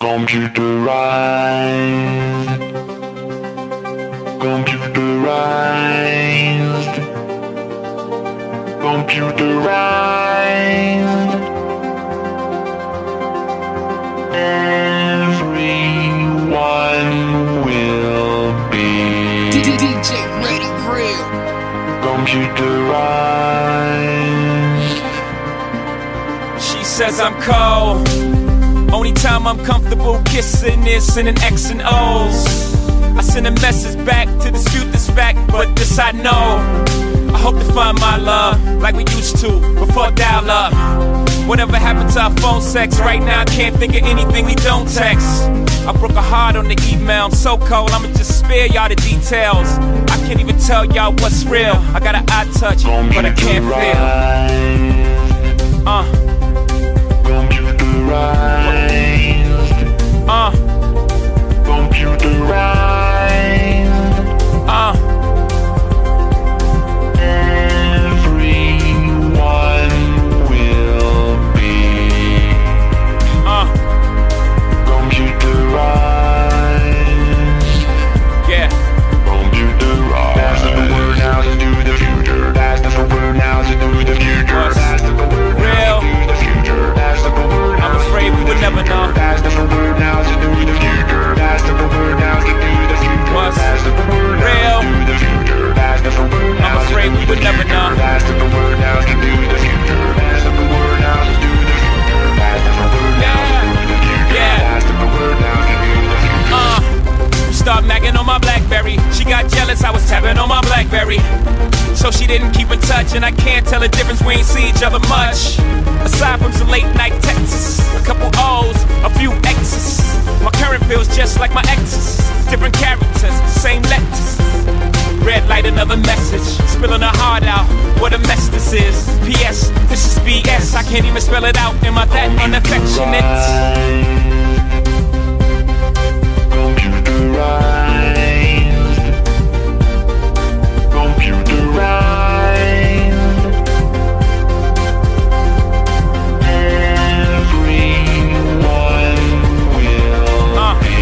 Computerized, computerized, computerized. Everyone will be DJ Ready Grill. Computerized. She says I'm cold. Only time I'm comfortable kissing is in an X and O's. I send a message back to dispute this fact, but this I know. I hope to find my love like we used to before dial-up. Whatever happened to our phone sex? Right now I can't think of anything we don't text. I broke a heart on the email, I'm so cold, I'ma just spare y'all the details. I can't even tell y'all what's real. I got an eye touch, but I can't feel. Computerized, computerized, everyone will be computerized. Yeah. Computerized. That's the word now to do the future. That's the word now to do the future. That's the word now to do the future. That's the word. I'm afraid we would never know. That's the word now to do the future. That's the word now to do the future. That's the word now to do the future. That's the word now. I'm afraid we would never know. That's the word now to do the future. That's the word now to do the future. That's the word now to do the future. That's the word now to do the future. Start macking on my BlackBerry. She got jealous, I was tapping on my BlackBerry. So she didn't keep in touch, and I can't tell the difference, we ain't see each other much. Aside from some late night texts, a couple O's, a few X's. My current feels just like my ex's. Different characters, same letters. Red light, another message, spilling her heart out. What a mess this is. P.S. This is B.S. I can't even spell it out. Am I that unaffectionate? Computerized, computerized, everyone will be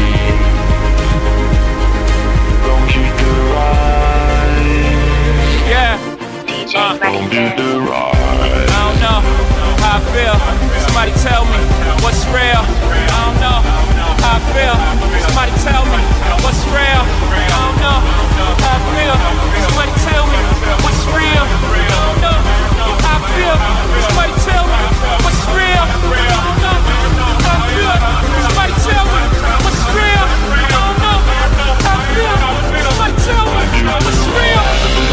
computerized. Yeah. Computerized. I don't know how I feel. Somebody tell me what's real. I don't know how I feel. Somebody tell me what's real. I don't know how I feel. Somebody tell me what's real. I don't know how I feel. Somebody tell me what's real. I don't know how I feel. Somebody tell me what's real. I don't know how I feel. Somebody tell me what's real.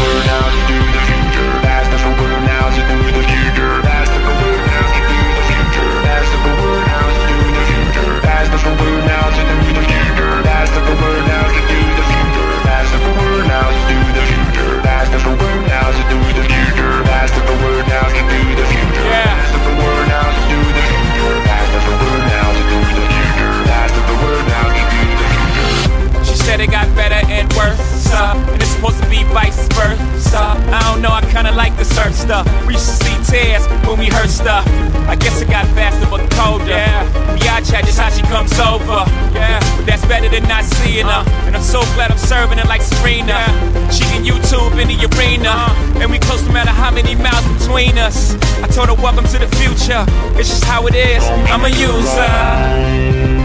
That's the word now to do the future. That's the word now to do the future. That's the word now to do the future. That's the word now to do the future. That's the word now to do the future. That's the word now to do the future. That's the word now to do the future. That's the word now to do the future. That's the word now to do the future. That's the word now to do the future. That's the word now to do the future. She said it got better and worse, and it's supposed to be vice versa. I don't know, I kinda like the surf stuff. We used to see tears when we heard stuff. I guess it got faster but colder. Yeah, chat just how she comes over. Yeah, but that's better than not seeing her. And I'm so glad I'm serving her like Serena. She can YouTube in the arena, and we close no matter how many miles between us. I told her welcome to the future. It's just how it is. I'm a user.